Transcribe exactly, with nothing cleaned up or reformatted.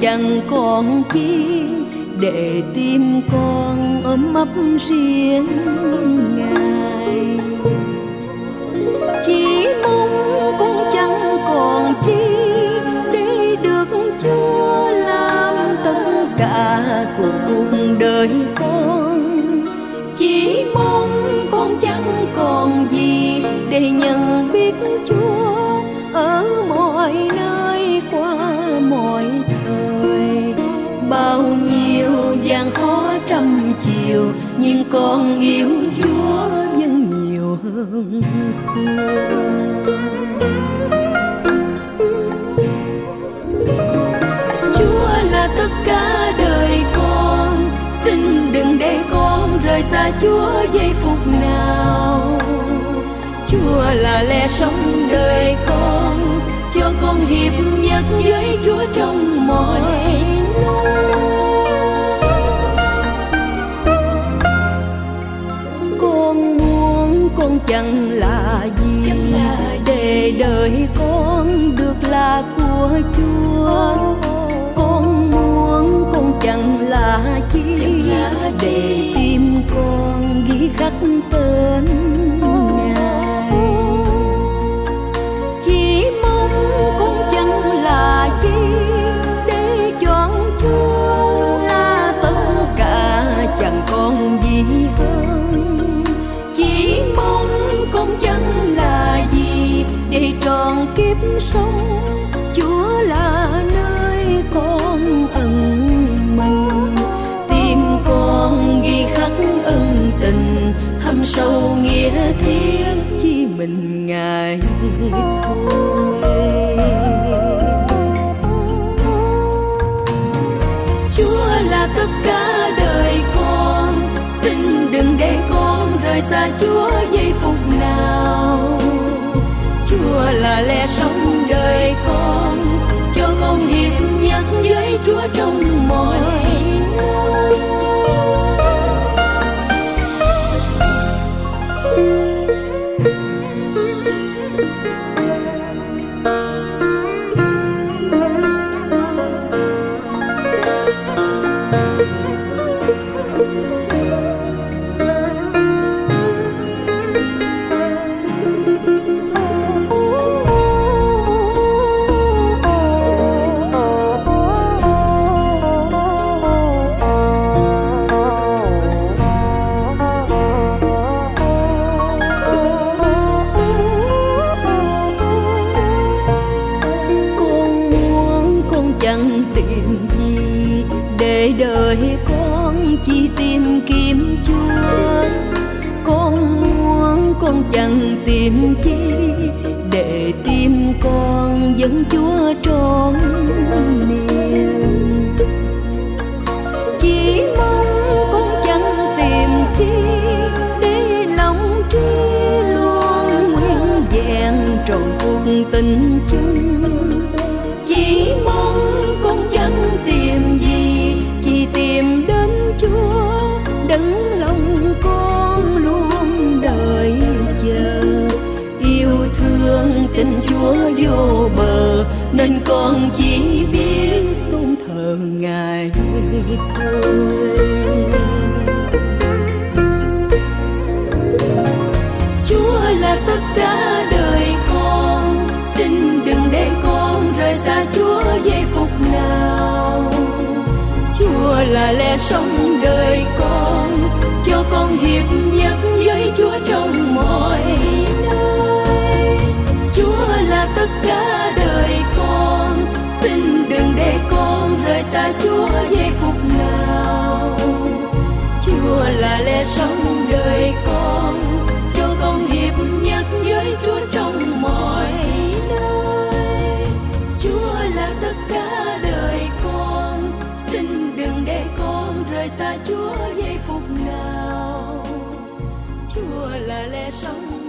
chẳng còn chi để tim con ấm ấp riêng Ngài. Chỉ mong con chẳng còn chi để được Chúa làm tất cả cuộc đời con. Chỉ mong con chẳng còn gì để nhận biết Chúa ở mọi nơi qua mọi thời. Bao nhiêu gian khó trăm chiều, nhưng con yêu Chúa vẫn nhiều hơn xưa. Chúa là tất cả đời con, xin đừng để con rời xa Chúa giây phút nào. Chúa là lẽ sống đời con, cho con hiệp nhất với Chúa trong mọi nơi. Con muốn con chẳng là gì để đời con được là của Chúa. Con muốn con chẳng là chi để tim con ghi khắc tên Ngài. Chỉ mong con chẳng là chi để chọn Chúa là tất cả, chẳng còn gì hơn. Chỉ mong con chẳng là gì để trọn kiếp sống Chúa là nơi con ẩn mình. Tim con ghi khắc ân tình thâm sâu nghĩa thiết, chỉ mình Ngài thôi. Chúa là tất cả đời con, xin đừng để con rời xa Chúa giây phút nào. Chúa là lẽ sống đời con, cho con hiệp nhất với Chúa trong mọi nơi. Chẳng tìm gì để đời con chỉ tìm kiếm Chúa. Con muốn con chẳng tìm chi để tim con dẫn Chúa trọn niềm. Chỉ mong con chẳng tìm chi để lòng trí luôn nguyên vẹn trọn cuộc tình chung. Chỉ mong con chẳng tìm gì, chỉ tìm đến Chúa đấng lòng con luôn đợi chờ. Yêu thương tình Chúa vô bờ, nên con chỉ biết tôn thờ Ngài thôi. Chúa là tất cả đời con, xin đừng để con rời xa Chúa giây phút nào. Chúa là lẽ sống đời con, cho con hiệp nhất với Chúa trong mọi nơi. Chúa là tất cả đời con, xin đừng để con rời xa Chúa giây phút nào. Chúa là lẽ sống đời con, cho con hiệp nhất với Chúa trong mọi nơi. Chúa là tất cả đời con, xin đừng để con rời xa Chúa giây phút nào. Chúa là lẽ sống